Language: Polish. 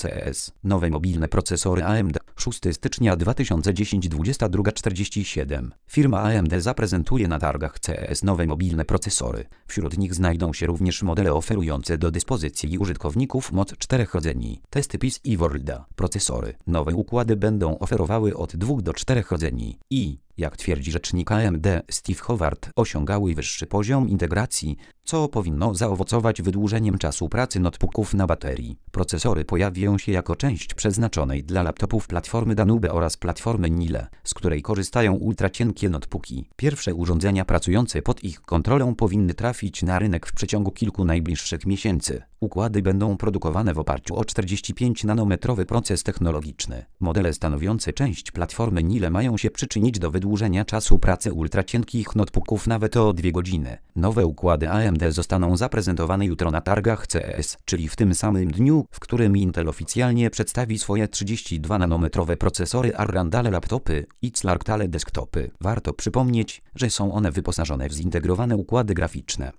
CES. Nowe mobilne procesory AMD. 6 stycznia 2010 22:47. Firma AMD zaprezentuje na targach CES nowe mobilne procesory. Wśród nich znajdą się również modele oferujące do dyspozycji użytkowników moc 4 rdzeni. Testy PIS i Worlda. Procesory. Nowe układy będą oferowały od 2 do 4 rdzeni i, jak twierdzi rzecznik AMD Steve Howard, osiągały wyższy poziom integracji, co powinno zaowocować wydłużeniem czasu pracy notebooków na baterii. Procesory pojawią się jako część przeznaczonej dla laptopów platformy Danube oraz platformy Nile, z której korzystają ultracienkie notebooki. Pierwsze urządzenia pracujące pod ich kontrolą powinny trafić na rynek w przeciągu kilku najbliższych miesięcy. Układy będą produkowane w oparciu o 45-nanometrowy proces technologiczny. Modele stanowiące część platformy Nile mają się przyczynić do wydłużenia czasu pracy ultracienkich notebooków nawet o 2 godziny. Nowe układy AMD zostaną zaprezentowane jutro na targach CES, czyli w tym samym dniu, w którym Intel oficjalnie przedstawi swoje 32-nanometrowe procesory Arrandale laptopy i Clarktale desktopy. Warto przypomnieć, że są one wyposażone w zintegrowane układy graficzne.